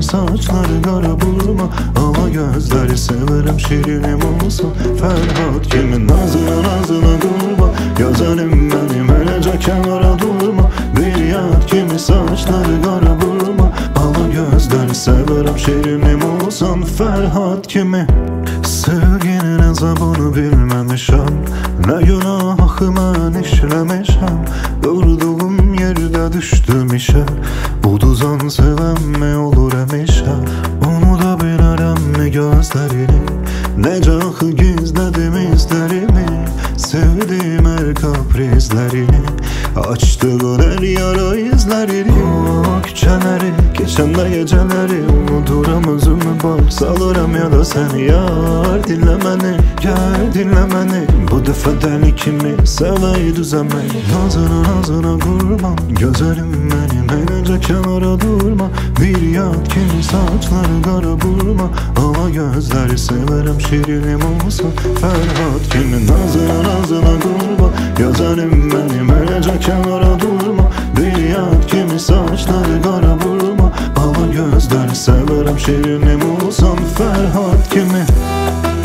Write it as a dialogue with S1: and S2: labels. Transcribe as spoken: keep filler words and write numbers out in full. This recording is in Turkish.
S1: saçları kara vurma, ala gözleri severim şirinim olsun. Ferhat kimi nazına nazına durma, güzelim benim elece kenara durma. Bir yat kimi saçları kara vurma, ala gözleri severim şirinim olsun. Ferhat kimi sevginin azabını bilmemişim, ne günahı ben işlemişim. Durduğum yerde düştüm işe, uduzan seven mi olur emişe. Onu da bilərəm mi gözlerini, necahı gizledim izlerimi. Sevdiğim her kaprizlerini, açtığın her yara izlerini. O küçeleri, geçende geceleri unuturam özümü, bak salıram ya da sen yar. Dinle beni, gel dinle beni, bu defa deli kimi seveyi düzemeyi. Nazına nazına kurban, güzelim benim eğlence kenara durma. Bir yat kimi saçları kara vurma, ala gözleri severim şirinim olsun. Ferhat kimi nazına nazına kurban, güzelim benim eğlence kenara durma. Bir yat kimi saçları kara vurma, ala gözleri severim şirinim olsun. Ferhat kimi